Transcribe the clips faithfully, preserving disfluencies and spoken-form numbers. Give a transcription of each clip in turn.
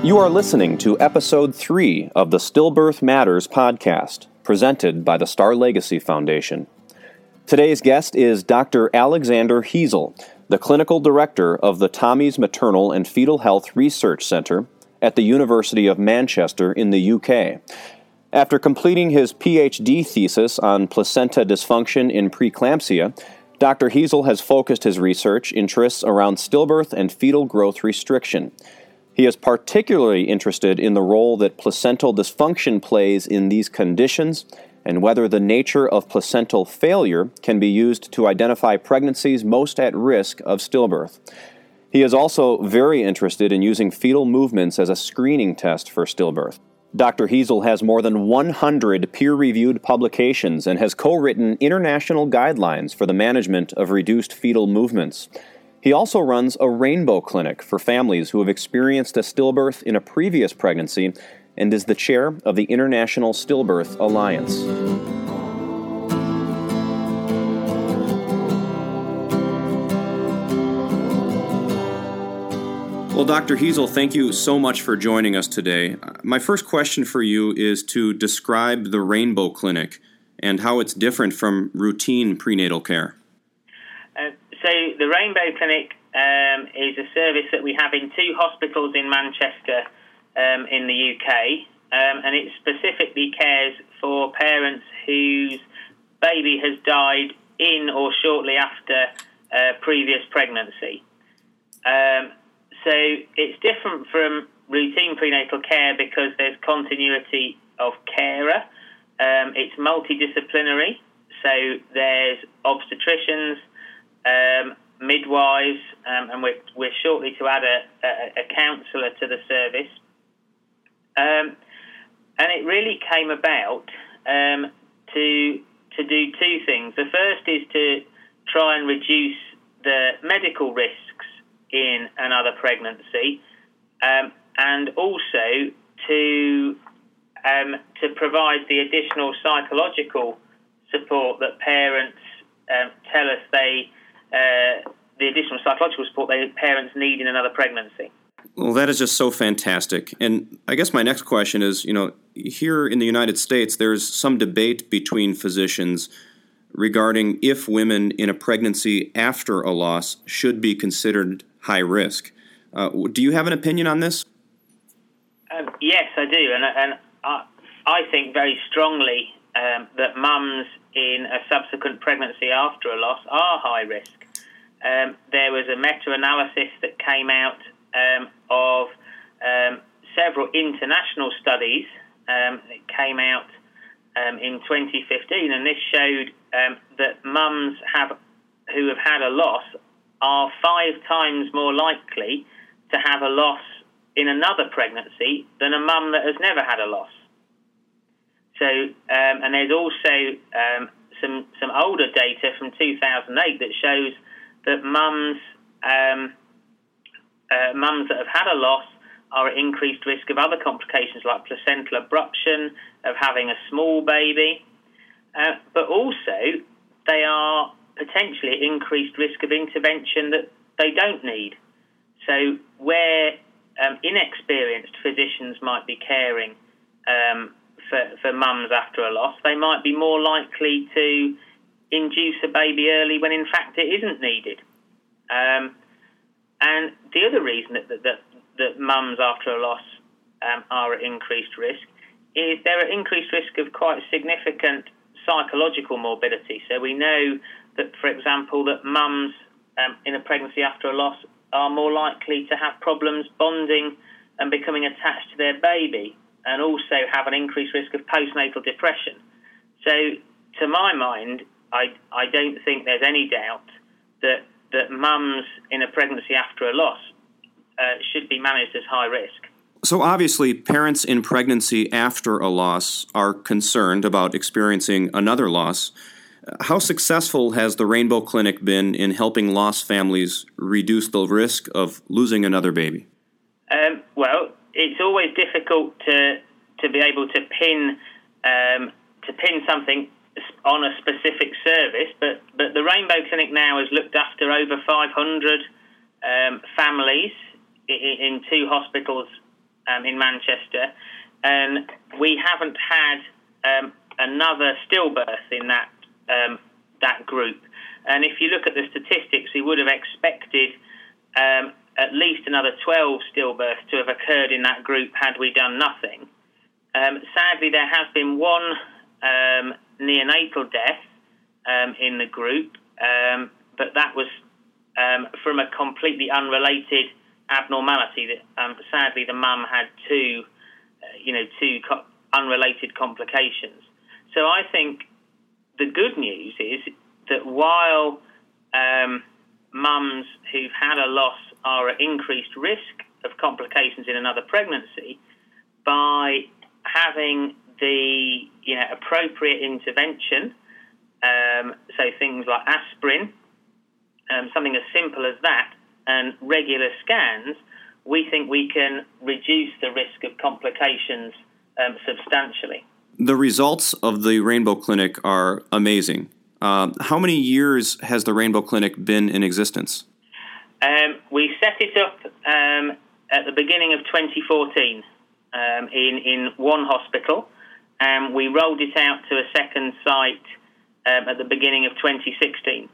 You are listening to Episode three of the Stillbirth Matters podcast, presented by the Star Legacy Foundation. Today's guest is Doctor Alexander Heasel, the Clinical Director of the Tommy's Maternal and Fetal Health Research Center at the University of Manchester in the U K. After completing his P H D thesis on placenta dysfunction in preeclampsia, Doctor Heasel has focused his research interests around stillbirth and fetal growth restriction. He is particularly interested in the role that placental dysfunction plays in these conditions and whether the nature of placental failure can be used to identify pregnancies most at risk of stillbirth. He is also very interested in using fetal movements as a screening test for stillbirth. Doctor Heasel has more than one hundred peer-reviewed publications and has co-written international guidelines for the management of reduced fetal movements. He also runs a rainbow clinic for families who have experienced a stillbirth in a previous pregnancy and is the chair of the International Stillbirth Alliance. Well, Doctor Heasel, thank you so much for joining us today. My first question for you is to describe the Rainbow Clinic and how it's different from routine prenatal care. Uh, so the Rainbow Clinic um, is a service that we have in two hospitals in Manchester um, in the U K, um, and it specifically cares for parents whose baby has died in or shortly after uh, previous pregnancy. Um, so it's different from routine prenatal care because there's continuity of carer. Um, it's multidisciplinary, so there's obstetricians, Um, midwives, um, and we're, we're shortly to add a, a, a counsellor to the service. Um, and it really came about um, to to do two things. The first is to try and reduce the medical risks in another pregnancy, um, and also to um, to provide the additional psychological support that parents um, tell us they Uh, the additional psychological support their parents need in another pregnancy. Well, that is just so fantastic. And I guess my next question is, you know, here in the United States, there's some debate between physicians regarding if women in a pregnancy after a loss should be considered high risk. Uh, do you have an opinion on this? Um, yes, I do. And, and I, I think very strongly um, that mums in a subsequent pregnancy after a loss are high risk. Um, there was a meta-analysis that came out um, of um, several international studies um, that came out um, in twenty fifteen, and this showed um, that mums have who have had a loss are five times more likely to have a loss in another pregnancy than a mum that has never had a loss. So, um, and there's also um, some some older data from two thousand eight that shows that mums um, uh, mums that have had a loss are at increased risk of other complications like placental abruption, of having a small baby, uh, but also they are potentially at increased risk of intervention that they don't need. So where um, inexperienced physicians might be caring um, For, for mums after a loss, they might be more likely to induce a baby early when in fact it isn't needed. Um, and the other reason that, that, that mums after a loss um, are at increased risk is they're at increased risk of quite significant psychological morbidity. So we know that, for example, that mums um, in a pregnancy after a loss are more likely to have problems bonding and becoming attached to their baby, and also have an increased risk of postnatal depression. So, to my mind, I, I don't think there's any doubt that, that mums in a pregnancy after a loss uh, should be managed as high risk. So obviously, parents in pregnancy after a loss are concerned about experiencing another loss. How successful has the Rainbow Clinic been in helping lost families reduce the risk of losing another baby? Um, well, it's always difficult to to be able to pin um, to pin something on a specific service, but but the Rainbow Clinic now has looked after over five hundred um, families in, in two hospitals um, in Manchester, and we haven't had um, another stillbirth in that um, that group. And if you look at the statistics, we would have expected um, at least another twelve stillbirths to have occurred in that group had we done nothing. Um, sadly, there has been one um, neonatal death um, in the group, um, but that was um, from a completely unrelated abnormality. That um, sadly, the mum had two, uh, you know, two co- unrelated complications. So I think the good news is that while um, mums who've had a loss are at increased risk of complications in another pregnancy, by having the you know appropriate intervention, um, so things like aspirin, um, something as simple as that, and regular scans, we think we can reduce the risk of complications um, substantially. The results of the Rainbow Clinic are amazing. Uh, how many years has the Rainbow Clinic been in existence? Um, we set it up um, at the beginning of twenty fourteen um, in, in one hospital, and we rolled it out to a second site um, at the beginning of twenty sixteen.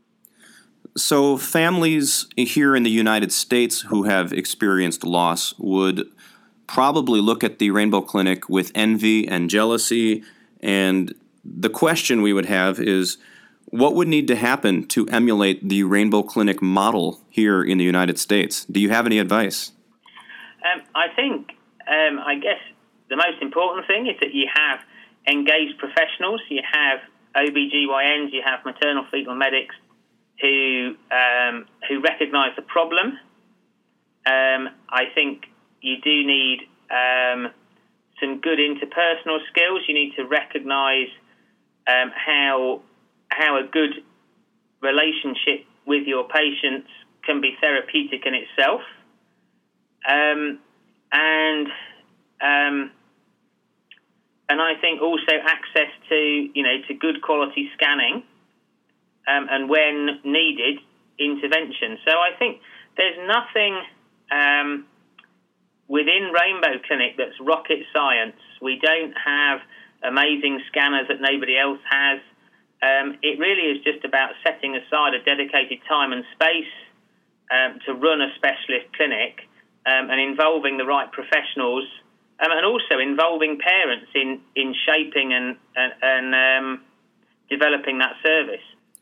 So families here in the United States who have experienced loss would probably look at the Rainbow Clinic with envy and jealousy, and the question we would have is, what would need to happen to emulate the Rainbow Clinic model here in the United States? Do you have any advice? Um, I think, um, I guess the most important thing is that you have engaged professionals, you have O B G Y Ns, you have maternal fetal medics who um, who recognise the problem. Um, I think you do need um, some good interpersonal skills. You need to recognise um, how how a good relationship with your patients can be therapeutic in itself, um, and um, and I think also access to you know to good quality scanning, um, and when needed, intervention. So I think there's nothing um, within Rainbow Clinic that's rocket science. We don't have amazing scanners that nobody else has. Um, it really is just about setting aside a dedicated time and space um, to run a specialist clinic, um, and involving the right professionals, um, and also involving parents in, in shaping and, and, and um, developing that service.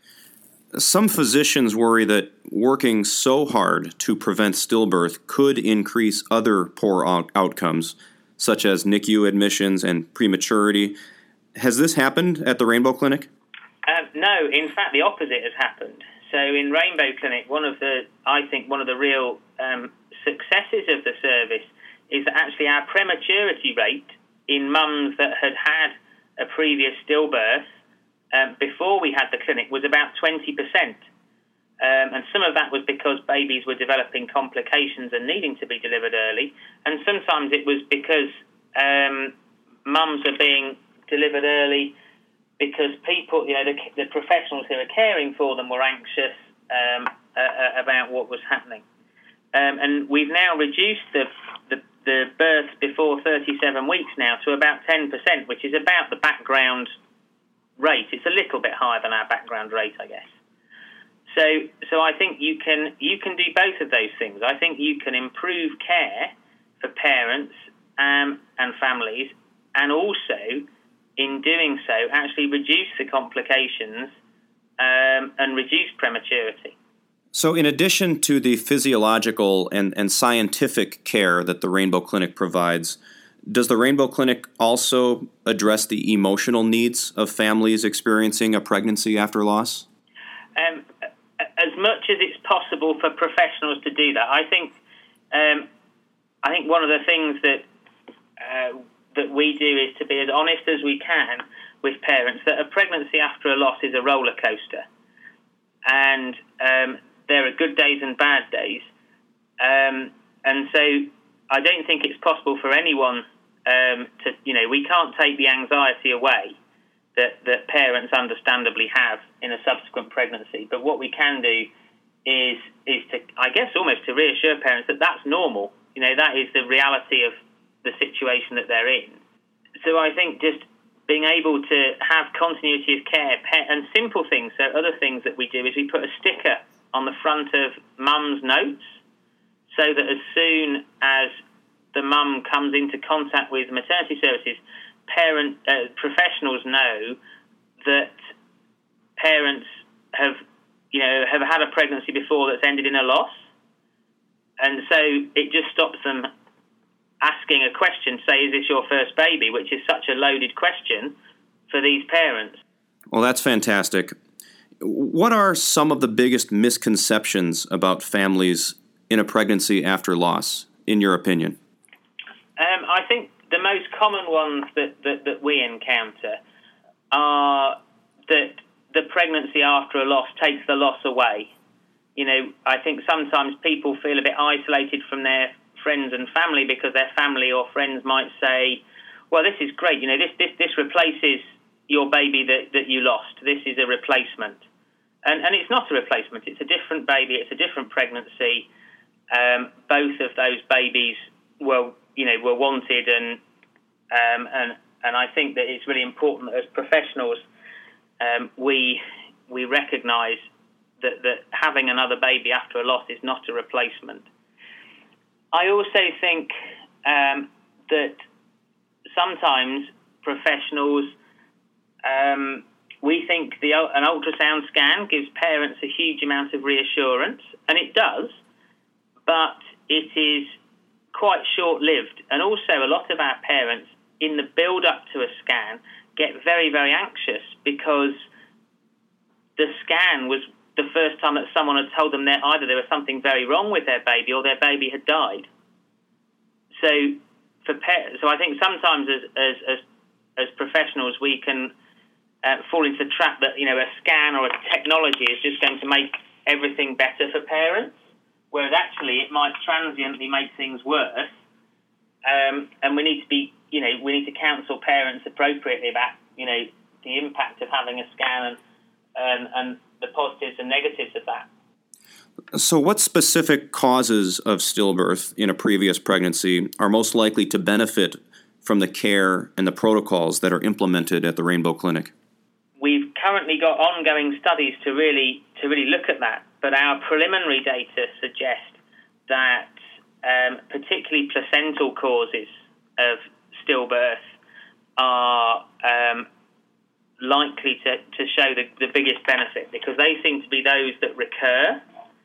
Some physicians worry that working so hard to prevent stillbirth could increase other poor out- outcomes, such as N I C U admissions and prematurity. Has this happened at the Rainbow Clinic? Um, no, in fact, the opposite has happened. So in Rainbow Clinic, one of the, I think, one of the real um, successes of the service is that actually our prematurity rate in mums that had had a previous stillbirth um, before we had the clinic was about twenty percent. Um, and some of that was because babies were developing complications and needing to be delivered early. And sometimes it was because um, mums were being delivered early because people, you know, the, the professionals who were caring for them were anxious um, uh, about what was happening. Um, and we've now reduced the, the, the births before thirty-seven weeks now to about ten percent, which is about the background rate. It's a little bit higher than our background rate, I guess. So, so I think you can you can do both of those things. I think you can improve care for parents um, and families, and also, in doing so, actually reduce the complications um, and reduce prematurity. So in addition to the physiological and, and scientific care that the Rainbow Clinic provides, does the Rainbow Clinic also address the emotional needs of families experiencing a pregnancy after loss? Um, as much as it's possible for professionals to do that, I think um, I think one of the things that uh, that we do is to be as honest as we can with parents that a pregnancy after a loss is a roller coaster, and um, there are good days and bad days, um, and so I don't think it's possible for anyone um, to, you know, we can't take the anxiety away that, that parents understandably have in a subsequent pregnancy. But what we can do is is to, I guess, almost to reassure parents that that's normal. You know, that is the reality of the situation that they're in. So I think just being able to have continuity of care and simple things. So other things that we do is we put a sticker on the front of mum's notes so that as soon as the mum comes into contact with maternity services, parent uh, professionals know that parents have, you know, have had a pregnancy before that's ended in a loss, and so it just stops them asking a question, say, is this your first baby, which is such a loaded question for these parents. Well, that's fantastic. What are some of the biggest misconceptions about families in a pregnancy after loss, in your opinion? Um, I think the most common ones that, that, that we encounter are that the pregnancy after a loss takes the loss away. You know, I think sometimes people feel a bit isolated from their friends and family because their family or friends might say, well, this is great, you know, this this, this replaces your baby that, that you lost. This is a replacement. And and it's not a replacement. It's a different baby. It's a different pregnancy. Um, both of those babies were, you know, were wanted, and um, and and I think that it's really important that as professionals um, we we recognise that that having another baby after a loss is not a replacement. I also think um, that sometimes professionals, um, we think the an ultrasound scan gives parents a huge amount of reassurance, and it does, but it is quite short-lived. And also a lot of our parents, in the build-up to a scan, get very, very anxious because the scan was the first time that someone had told them that either there was something very wrong with their baby or their baby had died. So, for pa- so I think sometimes as as as, as professionals we can uh, fall into the trap that, you know, a scan or a technology is just going to make everything better for parents, whereas actually it might transiently make things worse. Um, and we need to be, you know, we need to counsel parents appropriately about, you know, the impact of having a scan and and, and the positives and negatives of that. So what specific causes of stillbirth in a previous pregnancy are most likely to benefit from the care and the protocols that are implemented at the Rainbow Clinic? We've currently got ongoing studies to really to really look at that, but our preliminary data suggest that um, particularly placental causes of stillbirth are um, likely to, to show the, the biggest benefit, because they seem to be those that recur.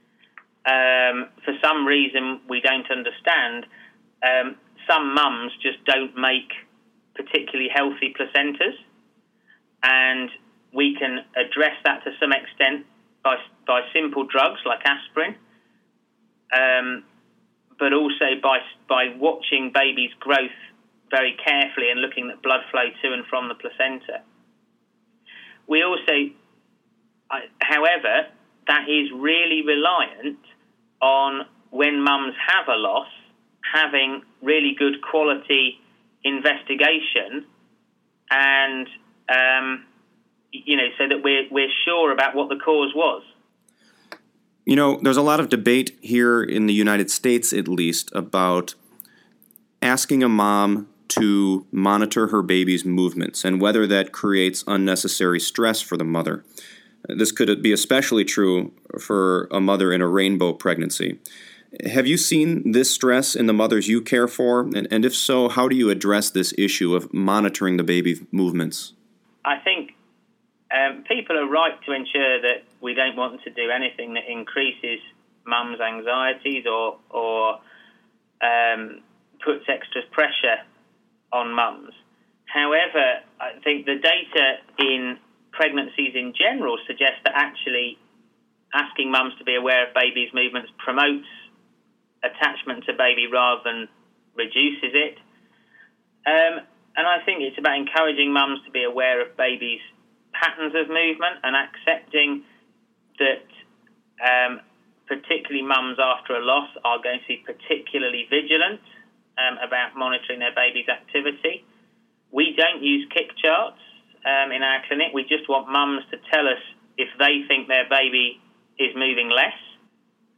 Um, for some reason we don't understand, um, some mums just don't make particularly healthy placentas, and we can address that to some extent by by simple drugs like aspirin, um, but also by by watching baby's growth very carefully and looking at blood flow to and from the placenta. We also, however, that is really reliant on, when mums have a loss, having really good quality investigation, and um, you know, so that we're we're sure about what the cause was. You know, there's a lot of debate here in the United States, at least, about asking a mom to monitor her baby's movements and whether that creates unnecessary stress for the mother. This could be especially true for a mother in a rainbow pregnancy. Have you seen this stress in the mothers you care for? And, and if so, how do you address this issue of monitoring the baby's movements? I think um, people are right to ensure that we don't want to do anything that increases mum's anxieties or, or um, puts extra pressure on mums. However, I think the data in pregnancies in general suggests that actually asking mums to be aware of baby's movements promotes attachment to baby rather than reduces it. Um, and I think it's about encouraging mums to be aware of baby's patterns of movement and accepting that um, particularly mums after a loss are going to be particularly vigilant um, about monitoring their baby's activity. We don't use kick charts um, in our clinic. We just want mums to tell us if they think their baby is moving less.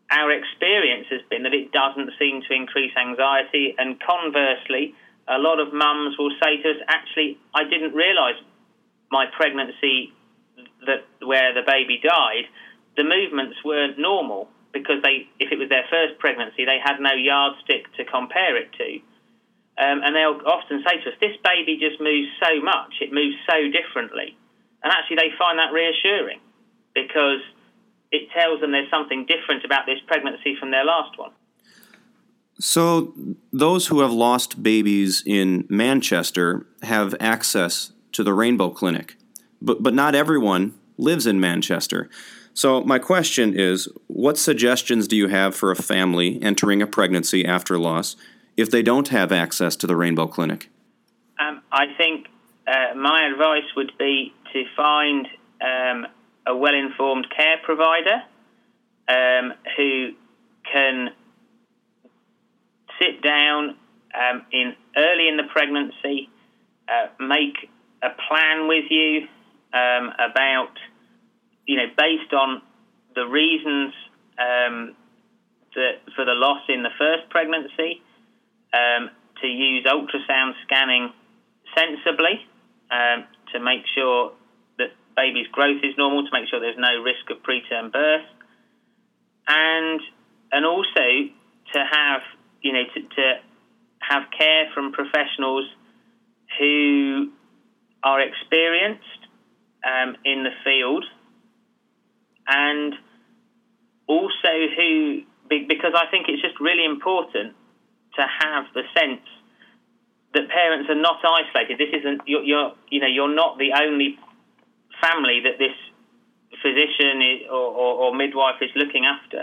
our experience has been that it doesn't seem to increase anxiety, and conversely, a lot of mums will say to us, actually, I didn't realise my pregnancy, that where the baby died, the movements weren't normal, because they, if it was their first pregnancy, they had no yardstick to compare it to. Um, and they'll often say to us, this baby just moves so much, it moves so differently. And actually they find that reassuring, because it tells them there's something different about this pregnancy from their last one. So those who have lost babies in Manchester have access to the Rainbow Clinic, but but not everyone lives in Manchester. So my question is, what suggestions do you have for a family entering a pregnancy after loss if they don't have access to the Rainbow Clinic? Um, I think uh, my advice would be to find um, a well-informed care provider um, who can sit down um, in early in the pregnancy, uh, make a plan with you um, about, you know, based on the reasons um, that for the loss in the first pregnancy, um, to use ultrasound scanning sensibly um, to make sure that baby's growth is normal, to make sure there's no risk of preterm birth, and and also to have, you know, to, to have care from professionals who are experienced um, in the field, and also who, because I think it's just really important to have the sense that parents are not isolated. This isn't, you're, you're you know, you're not the only family that this physician is, or, or, or midwife is looking after.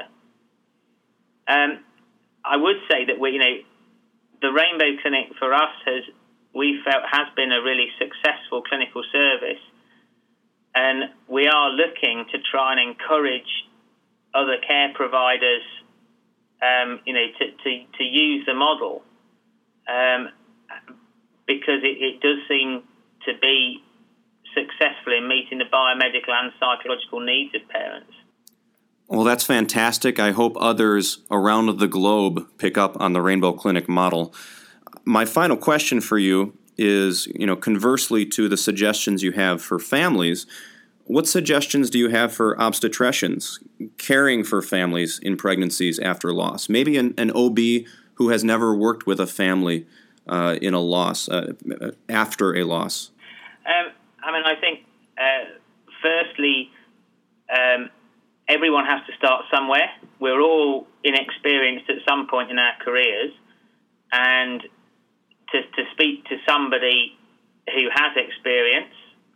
Um, I would say that we, you know, the Rainbow Clinic for us has, we felt, has been a really successful clinical service, and we are looking to try and encourage other care providers, um, you know, to, to, to use the model, um, because it, it does seem to be successful in meeting the biomedical and psychological needs of parents. Well, that's fantastic. I hope others around the globe pick up on the Rainbow Clinic model. My final question for you is, you know, conversely to the suggestions you have for families, what suggestions do you have for obstetricians caring for families in pregnancies after loss? Maybe an, an O B who has never worked with a family uh, in a loss, uh, after a loss. Um, I mean, I think, uh, firstly, um, everyone has to start somewhere. We're all inexperienced at some point in our careers, and to, to speak to somebody who has experience,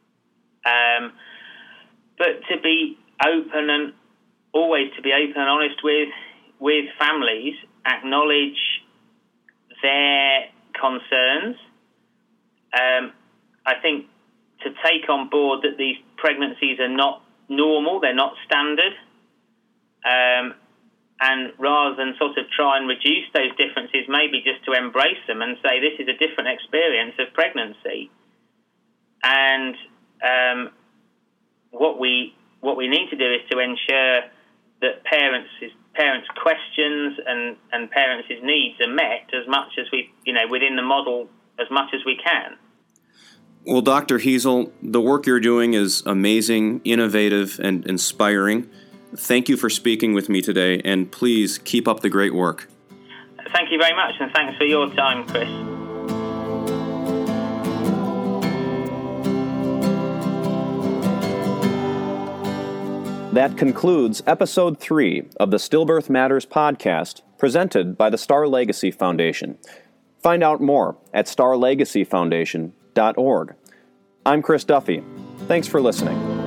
um, but to be open and always to be open and honest with with families, acknowledge their concerns. Um, I think to take on board that these pregnancies are not normal, they're not standard, um, and rather than sort of try and reduce those differences, maybe just to embrace them and say this is a different experience of pregnancy. And um, what we what we need to do is to ensure that parents' parents' questions and, and parents' needs are met as much as we, you know, within the model as much as we can. Well, Doctor Heasel, the work you're doing is amazing, innovative, and inspiring. Thank you for speaking with me today, and please keep up the great work. Thank you very much, and thanks for your time, Chris. That concludes episode three of the Stillbirth Matters podcast, presented by the Star Legacy Foundation. Find out more at star legacy foundation dot org. I'm Chris Duffy. Thanks for listening.